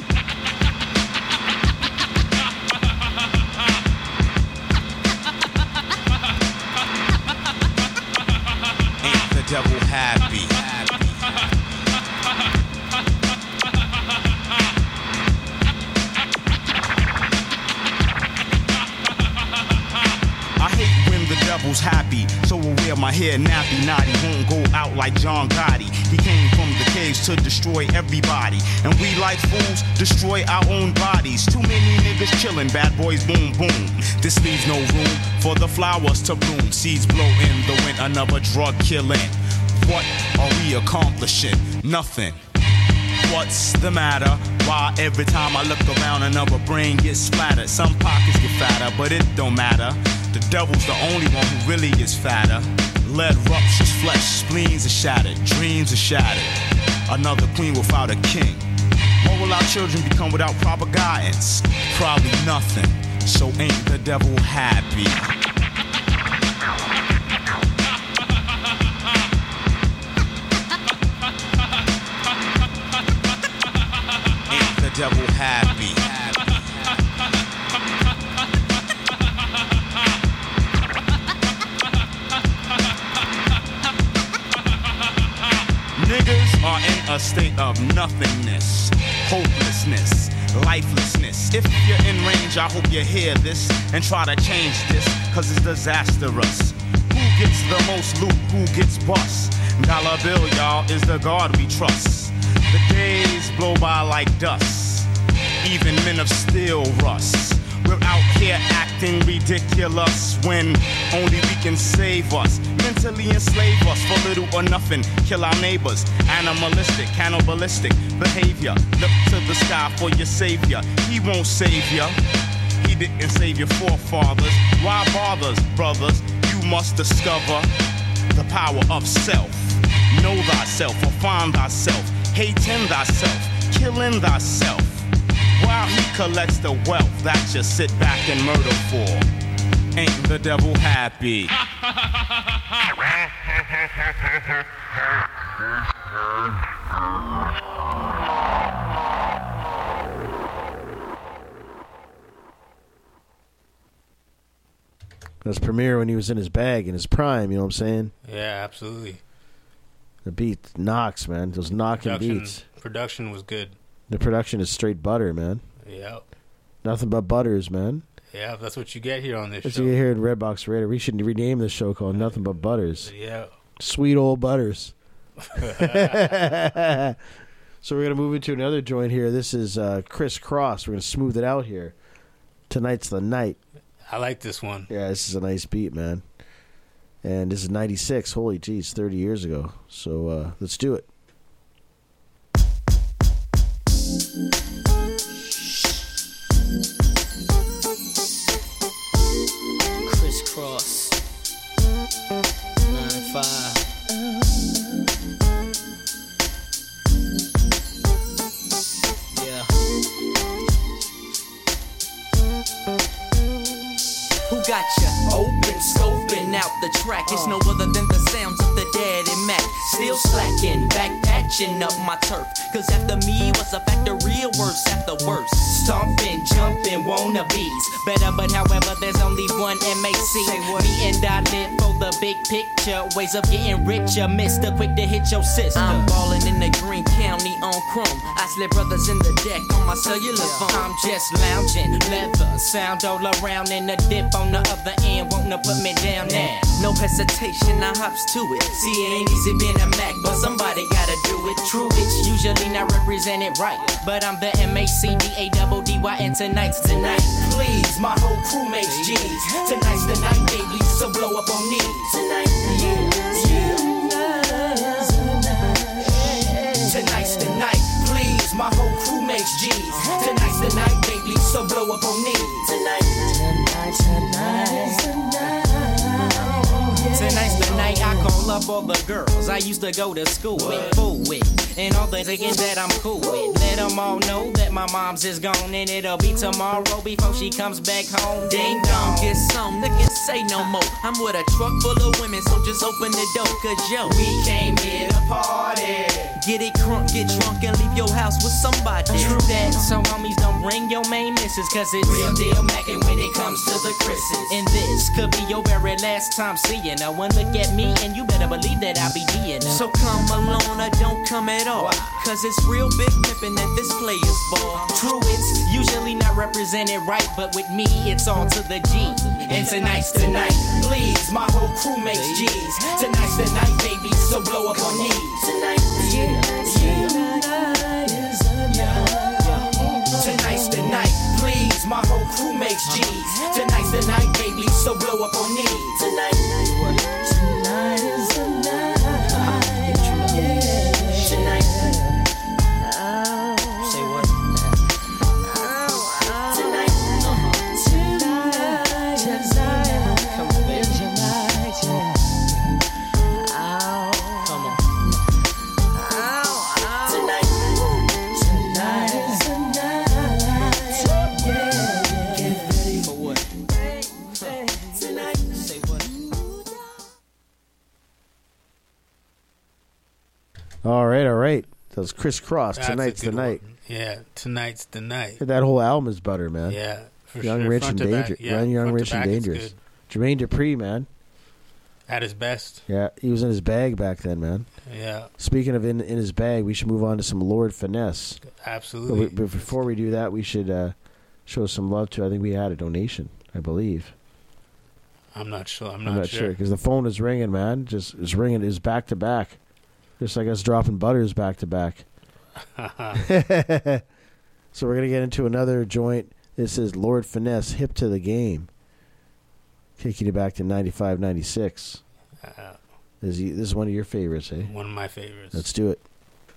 Ain't the devil happy? I hate when the devil's happy, so I wear my hair nappy. Naughty won't go out like John Gotti. He came from the caves to destroy everybody, and we like fools destroy our own bodies. Too many niggas chillin', bad boys boom boom. This leaves no room for the flowers to bloom. Seeds blow in the wind, another drug killing. What are we accomplishing? Nothing. What's the matter? Why every time I look around another brain gets splattered? Some pockets get fatter, but it don't matter. The devil's the only one who really is fatter. Lead ruptures, flesh, spleens are shattered, dreams are shattered. Another queen without a king. What will our children become without proper guidance? Probably nothing. So ain't the devil happy? Ain't the devil happy? Niggas are in a state of nothingness, hopelessness, lifelessness. If you're in range, I hope you hear this and try to change this, cause it's disastrous. Who gets the most loot? Who gets bust? Dollar bill, y'all, is the God we trust. The days blow by like dust. Even men of steel rust. We're out here acting ridiculous when only we can save us. Mentally enslave us for little or nothing. Kill our neighbors. Animalistic, cannibalistic behavior. Look to the sky for your savior. He won't save ya. He didn't save your forefathers. Why bothers, brothers? You must discover the power of self. Know thyself or find thyself. Hating thyself. Killing thyself. While he collects the wealth that you sit back and murder for. Ain't the devil happy? That's Premier when he was in his bag, in his prime, you know what I'm saying? Yeah, absolutely. The beat knocks, man. Those knocking Production, beats. production was good. The production is straight butter, man. Yeah. Nothing but butters, man. Yeah, that's what you get here on this That's show. what you hear in Redbox Radio. We should rename this show called Nothing But Butters. Yeah. Sweet old butters. So we're going to move into another joint here. This is uh, Criss Cross. We're going to smooth it out here. Tonight's the Night. I like this one. Yeah, this is a nice beat, man. And this is ninety-six. Holy jeez, thirty years ago. So uh, let's do it. Criss Cross. nine five. Yeah. Who got ya? Open, scoping out the track. It's no other than the sounds of the Daddy Mac. Still slacking, back patching up my turf. Cause after me was a factory of worse after worse. Stomping, jumping, wannabes. Better, but however, there's only one M A C. Me and I live for the big picture. Ways of getting richer, Mister Quick to hit your sister. I'm ballin' in the Green County on chrome. I slip brothers in the deck on my cellular phone. I'm just lounging, leather, sound all around in the dip on the other end, wanting to put me down now. No hesitation, I hops to it. See, it ain't easy being a Mac, but somebody gotta do it. True, it's usually not represented right, but I'm the M A C D A double D Y, and tonight's tonight. Please, my whole crew makes G's. Tonight's the night, baby, so blow up on knees. Tonight, yeah, yeah. Tonight's the night, please, my whole crew makes G's. Tonight's the night, baby, so blow up on knees. Tonight, tonight, tonight, tonight. Tonight's the night I call up all the girls I used to go to school with, fool with, and all the niggas that I'm cool with. Let them all know that my mom's is gone, and it'll be tomorrow before she comes back home. Ding dong, get some niggas say no more. I'm with a truck full of women, so just open the door, cause yo, we came here to party. Get it crunk, get drunk, and leave your house with somebody. True that, so homies don't bring your main missus, cause it's real deal mackin' when it comes to the Chris's. And this could be your very last time seeing her. One look at me, and you better believe that I'll be D'ing her. So come alone or don't come at all, cause it's real big pimpin' at this player's ball. True, it's usually not represented right, but with me, it's all to the G. And tonight's the night, please, my whole crew makes G's. Tonight's the night, baby, so blow up on knees. Tonight, yeah, yeah. Tonight's the night, please, my whole crew makes G's. Tonight's the night, baby, so blow up on knees. Tonight, tonight is the night. Yeah, tonight. Say what? Tonight, tonight, tonight. Come on, baby. Tonight, come on. Tonight, tonight is the night. Yeah, get ready for what? Tonight, say what? All right, all right. That was Criss Cross. That's a Tonight's the good night. one. Yeah, tonight's the night. That whole album is butter, man. Yeah, for Young, sure. Rich, Front and to back, dangerous. yeah, Young, front to Rich, and back, it's dangerous. Jermaine Dupri, man. At his best. Yeah, he was in his bag back then, man. Yeah. Speaking of in in his bag, we should move on to some Lord Finesse. Absolutely. But, we, but before we do that, we should uh, show some love to. I think we had a donation, I believe. I'm not sure. I'm I'm not, not sure. sure because the phone is ringing, man. Just is ringing. Is back to back, just like us dropping butters back to back. So we're gonna get into another joint. This is Lord Finesse, Hip to the Game. Taking you back to ninety-five, ninety-six. Uh, This is, this is one of your favorites, eh? One of my favorites. Let's do it.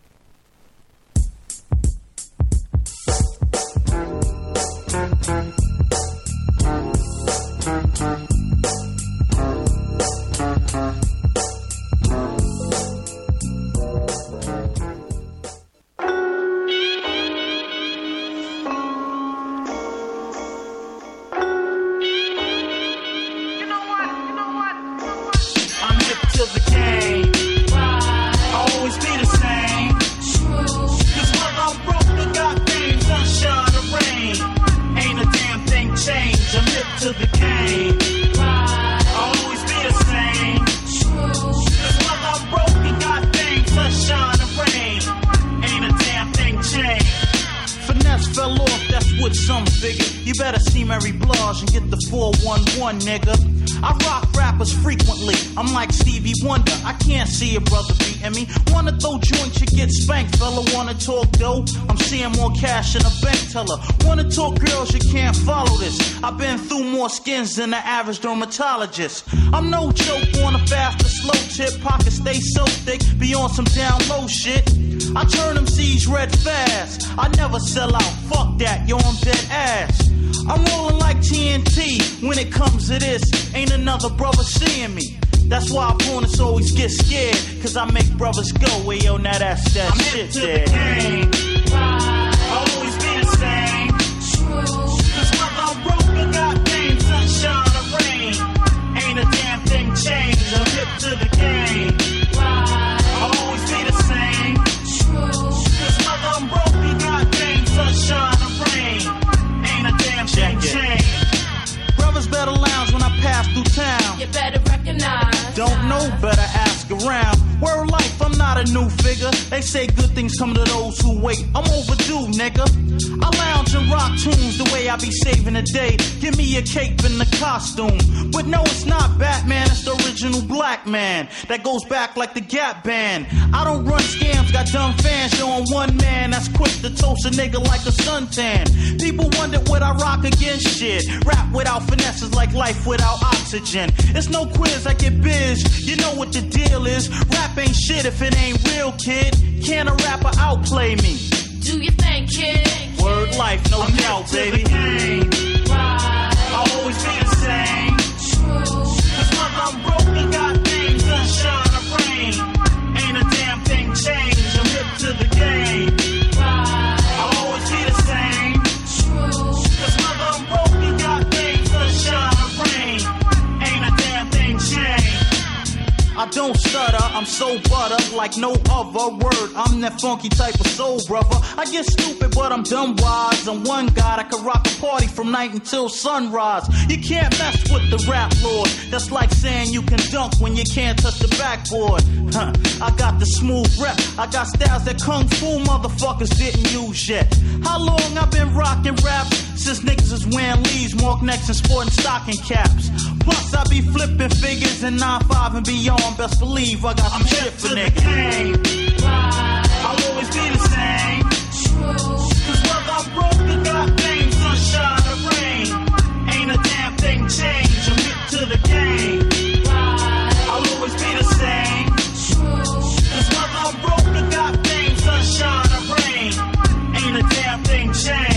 I'm hip to the game. I'll always be the same. Cause when I'm broke, I got fame, sunshine or rain. Ain't a damn thing changed. I'm hip to the game. I'll always be the same. Cause when I'm broke, I got fame, But some figure, you better see Mary Blige and get the four one one, nigga. I rock rappers frequently, I'm like Stevie Wonder. I can't see a brother beating me. Wanna throw joints, you get spanked, fella. Wanna talk dough, I'm seeing more cash in a bank teller. Wanna talk girls, you can't follow this. I've been through more skins than the average dermatologist. I'm no joke on a fast or slow tip. Pockets stay so thick, be on some down low shit. I turn them C's red fast. I never sell out, fuck that, yo, I'm dead ass. I'm rolling like T N T when it comes to this. Ain't another brother seeing me. That's why opponents always get scared, cause I make brothers go, well, yo, now that's that I'm shit hip to there. the game. I'll always be the same. Cause whether I'm broke or got game, sunshine or rain, ain't a damn thing changed. I'm hip to the game. I'll always be the same. Cause whether I'm broke or got game, sunshine or rain, ain't a damn thing changed. Brothers better lounge when I pass through town. You better recognize. Don't know, better ask around. Word life, I'm not a new figure. They say good things come to those who wait. I'm overdue, nigga. I lounge and rock tunes the way I be saving the day. Give me a cape and a costume. But no, it's not Batman, it's the original black man. That goes back like the Gap Band. I don't run scams, got dumb fans showing one man that's quick to toast a nigga like a suntan. People wonder what I rock against shit. Rap without finesses like life without oxygen. It's no quiz, I get biz. You know what the deal is. Rap ain't shit if it ain't real, kid. Can a rapper outplay me? Do you think, kid? Word life, no I'm doubt, hip to baby. the game. I'll always be the same. Cause whether I'm broke and got game, sunshine or rain, ain't a damn thing changed. I'm hip to the game. I'll always be the same. Cause whether I'm broke and got game, sunshine or rain, ain't a damn thing changed. I don't stutter, I'm so butter like no other word. I'm that funky type of soul brother. I get stupid, but I'm dumb wise. I'm one guy that can rock a party from night until sunrise. You can't mess with the rap lord. That's like saying you can dunk when you can't touch the backboard. Huh. I got the smooth rep. I got styles that kung fu motherfuckers didn't use yet. How long I been rocking rap? Since niggas is wearing leaves, mark necks and sporting stocking caps. Plus I be flipping figures in nine five and beyond. Best believe I got some I'm shit hip for to the niggas. I'll always be the same. Cause whether I'm broke or got game, sunshine or rain, ain't a damn thing changed. I'm hip to the game. I'll always be the same. Cause whether I'm broke or got game, sunshine or rain, ain't a damn thing changed.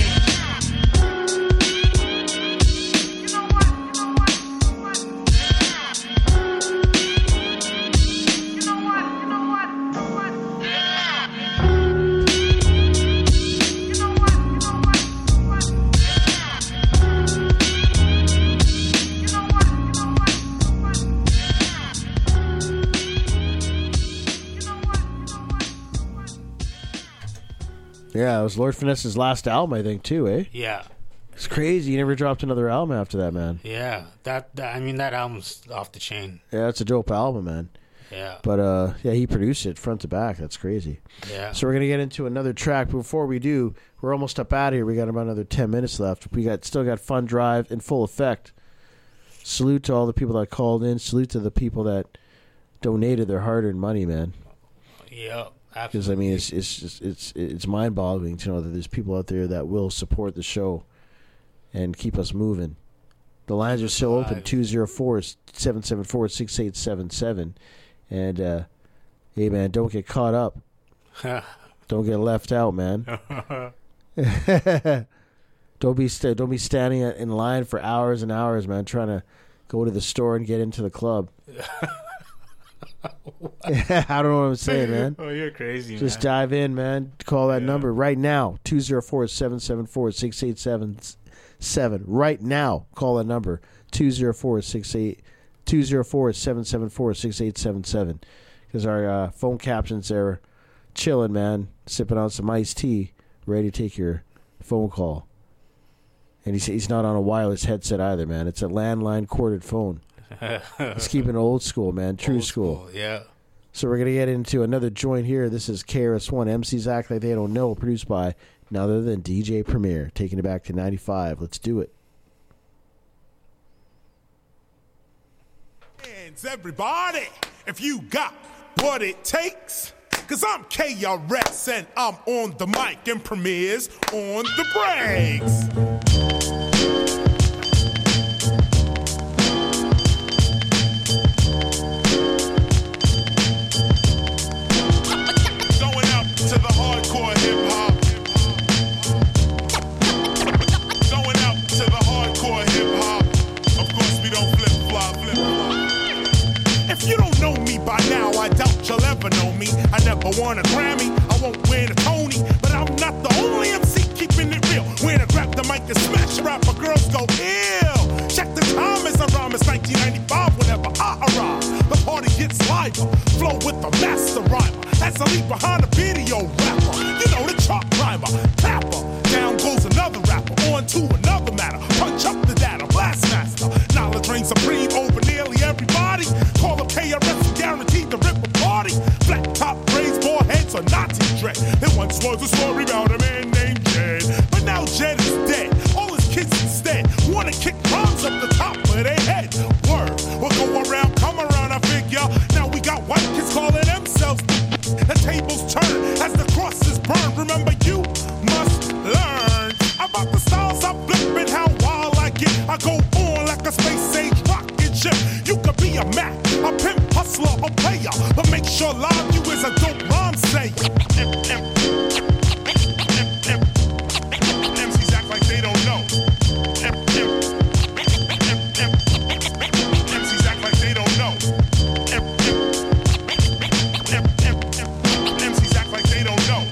Yeah, it was Lord Finesse's last album, I think, too, eh? Yeah. It's crazy. He never dropped another album after that, man. Yeah, that, that I mean that album's off the chain. Yeah, it's a dope album, man. Yeah. But, uh, yeah, he produced it front to back. That's crazy. Yeah. So we're going to get into another track. Before we do, we're almost up out of here. We got about another ten minutes left. We got still got Fun Drive in full effect. Salute to all the people that called in. Salute to the people that donated their hard-earned money, man. Yeah. Because I mean, it's it's just, it's it's mind-boggling to know that there's people out there that will support the show and keep us moving. The lines are still open: two zero four seven seven four six eight seven seven. And uh, hey, man, don't get caught up. Don't get left out, man. don't be st- don't be standing in line for hours and hours, man, trying to go to the store and get into the club. I don't know what I'm saying, man. Oh, you're crazy, Just man. dive in, man. Call that yeah. number right now, two zero four seven seven four six eight seven seven. Right now, call that number, two zero four six eight two zero four seven seven four six eight seven seven. Because our uh, phone captions are chilling, man, sipping on some iced tea, ready to take your phone call. And he's, he's not on a wireless headset either, man. It's a landline corded phone. He's keeping old school, man. True Old school. school, yeah. So we're going to get into another joint here. This is K R S One, M Cs Act Like They Don't Know, produced by None other than D J Premier, taking it back to ninety-five. Let's do it. Hands, everybody, if you got what it takes. Cause I'm K R S and I'm on the mic and Premier's on the breaks. Going out to the hardcore hip hop. Going out to the hardcore hip hop. Of course we don't flip flop, flip flop. If you don't know me by now, I doubt you'll ever know me. I never won a Grammy, I won't win a Tony, but I'm not the only M C keeping it real. When I grab the mic and smash rapper, girls go ill. Check the time as I rhyme, it's nineteen ninety-five whenever I arrive. The party gets liver, flow with the master rhymer. As I leave behind a video rapper, you know the chart rhymer, tapper. Down goes another rapper, on to another matter. Punch up the data, blast master. Knowledge reigns supreme over nearly everybody. Call up K R S and guaranteed to rip a party. Flat top braids, ball heads, or Nazi dread. There once was a story about a man named Jed, but now Jed is dead. All his kids instead wanna kick bombs up the top of their head. Word, we'll go around, come around, I figure. Now we got white kids calling themselves. The tables turn as the crosses burn. Remember, you must learn about the styles I flip and how wild I get. I go on like a space age rocket ship. You could be a Mac, a pimp, hustler, a player, but make sure live you is a dope rhyme sayer. M Cs act like they don't know. M Cs act like they don't know. M Cs act like they don't know.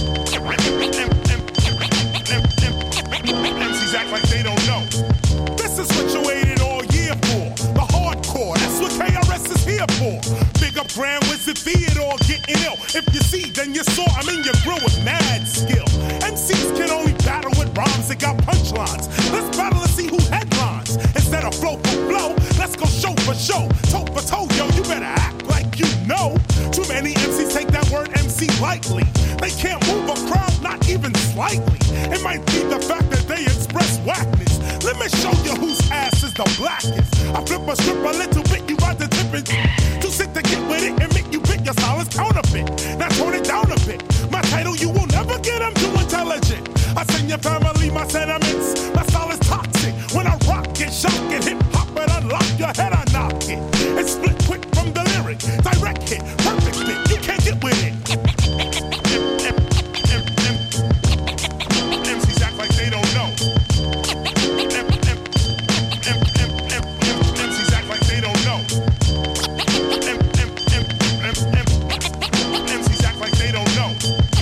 M Cs act like they don't know. This is what you waited all year for. The hardcore, that's what K R S is here for. Big up Grand Wizard Theodore getting ill. If you see, then you saw. I mean, you grew with mad skill. M Cs can only battle with rhymes that got punchlines. Let's battle and see who headlines. Instead of flow for flow, let's go show for show. Toe for toe, yo, you better act like you know. Too many M Cs take that word M C lightly. They can't move a crowd, not even slightly. It might be the fact that they express whackness. Let me show you whose ass is the blackest. I flip a strip a little bit, you ride the tip and too sick to get with it and make you bit. Your style is counterfeit. Now tone it down a bit. My title, you will never get them too intelligent. I send your family my sentiments. My style is toxic. When I rock it, shock it, hip hop it, unlock your head, I knock it. It's split quick from the lyric. Direct hit, perfect fit. You can't get with it. M Cs act like they don't know. M Cs act like they don't know. M Cs act like they don't know.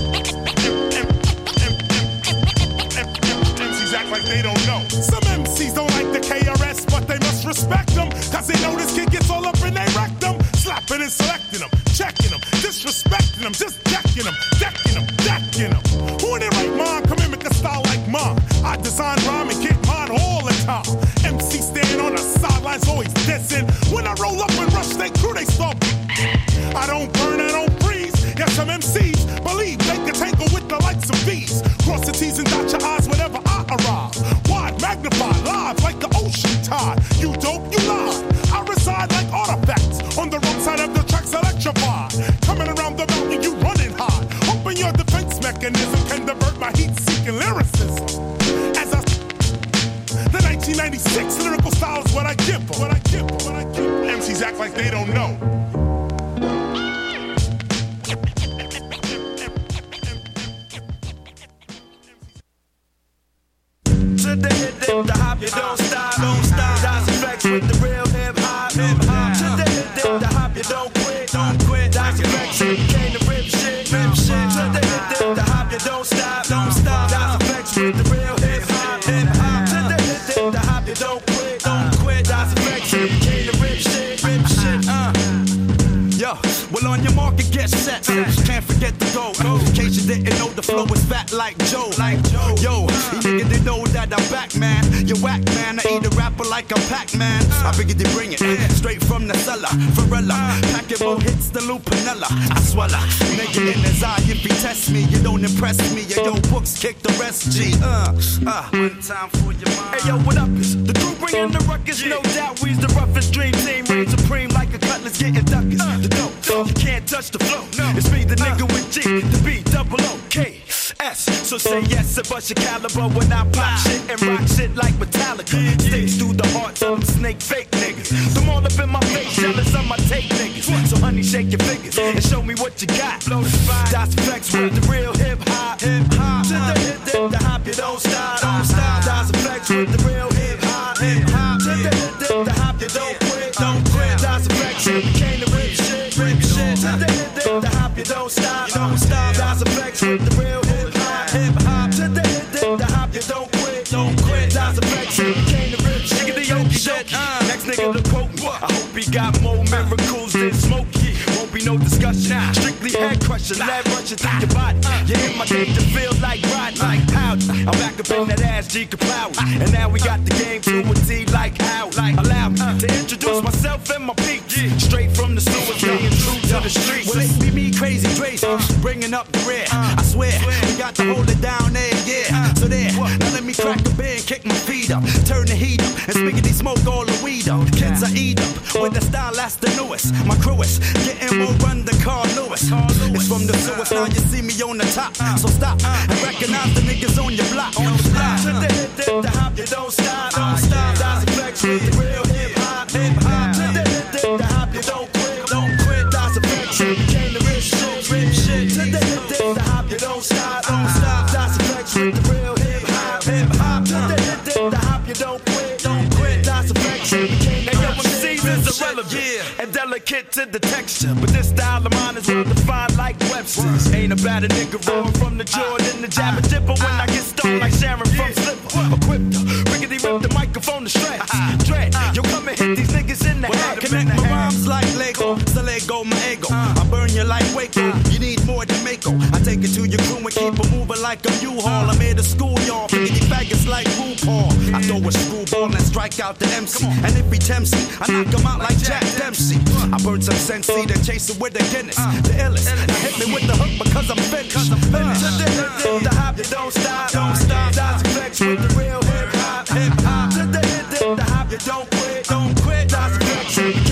M Cs act like they don't know. Some M Cs don't like the K R S, but they must respect them. Cause they know this kid gets all up in they rectum. Slapping and selecting them, checking them, disrespecting them, just decking them, decking them, decking them. Who in their right mind come in make a style like mine? I design rhyme and get mine all the time. M C stand on the sidelines, always dissing. When I roll up and rush they crew, they stop. I don't burn, I don't freeze. Yes, some M Cs believe they can tangle with the likes of these. Cross the T's and dot your I's whenever I arrive. Wide, magnified, live like the ocean tide. You dope, you lie. I reside like artifacts on the wrong side of the tracks electrified. Coming around the mountain, you running high. Hoping your defense mechanism can divert my heat-seeking lyricism. As I the nineteen ninety-six lyrical style is what I give them. What I give them. What I give them. M Cs act like they don't know. Today it did the hop, you don't stop, don't stop. Dice Effects with the real hip hop, hip hop. Today it did the hop, you don't quit, don't quit. Dice Effects came to rip shit, rip shit. Today it did the hop, you don't stop, don't stop. Dice Effects with the real hip hop, hip hop. Today it did the hop, you don't quit, don't quit. Dice Effects came to rip shit, rip shit. Uh, yo. Well, on your market, get set. Can't forget the goal. In case you didn't know, the flow is fat like Joe. Like Joe. Yo, you niggas they know that I'm back, man. You whack, man. I eat a rapper like a Pac-Man. I figured they bring it straight from the cellar. Varela, pack it more hits than Lupinella. I swallow, make it in his eye. If he test me, you don't impress me. Yo, yo, books kick the rest. G. Uh, uh. One time for your mind. Hey, yo, what up? Is the crew bringing the ruckus? No doubt, we's the roughest dream team. Reign supreme like a cutlass getting duckers. The dope, you can't touch the flow. It's me, the nigga with G, the B, double O, K, S. So say yes and bust your caliber when I pop shit and rock shit like Metallica. Sticks through the hearts of them snake fake niggas. Them all up in my face, jealous of my tape niggas. So honey, shake your fingers and show me what you got. Blow the fire, that's flex with the real hip hop. Hip hop, to the hip hip, the hop, you don't stop, don't stop. That's flex with the real hip hop. Hip hop, to the hip hip, the hop, you don't quit, don't quit. That's flex, you came to rip shit, rip shit. To the hip hip, the hop, you don't stop, don't stop. That's flex with the real hip hop. Hip hop, to the hip hip, the hop, you don't quit, don't quit. That's flex, you came to rip shit. Nigga, the yoki shit. Next nigga to quote me. I hope he got more miracles than Smokey. Won't be no discussion. Strictly head crushing, lead rushing through your body. You hit my dick to feel like riding like powder. I'm back up in that ass, G Kapow. And now we got the game to a T like how. Allow me to introduce myself and my peeps. Straight from the sewer, staying true to the streets. Well, it be me, Crazy Trace, bringing up the rear. I swear, we got to hold it down there, yeah. So there, now let me crack a beer and kick my feet up. Turn the heat up and spiggity smoke all the weed up. Kids I eat up with the style that's the newest. My crew is getting more run than Carl Lewis. It's from the sewers, now you see me on the top. So stop and recognize the niggas on your block. On the block. To the hip hip, the hop, you don't stop, don't stop. That's a flex with the real hip hop, hip hop. To the hip hip, the hop, you don't quit, don't quit. That's a flex, you came to rip shit, rip shit. To the hip hip, the hop, you don't stop, don't stop. That's a flex with the real hip hop, hip hop. To the hip hip, the hop, you don't quit, don't quit. That's a flex, you came to rip shit. Seasons irrelevant yeah. and delicate to the texture, but this style of mine is well defined like Webster's. Ain't about a nigga rolling from the Jordan, the jabber dipper when I get stoned like Sharon from Slipper. Equipped up, rickety rip the microphone to stretch. Dread, yo come and hit these niggas in the head. Connect my rhymes like Lego, so let go my ego. I burn you like Waco, you need more than Mako. I take it to your crew and keep it moving like a U-Haul. I'm here to school y'all, forget you faggots like RuPaul. I throw a screwball and strike out the M C. And if he tempts me, I knock him out like Jack Dempsey. I burn some Sensi, then chase it with the Guinness. The illest, now hit me with the hook because I'm finished. To the hip hip, the hop, you don't stop, don't stop. That's flex with the real hip hop, hip hop. To the hip hip, the hop, you don't quit, don't quit. That's flex.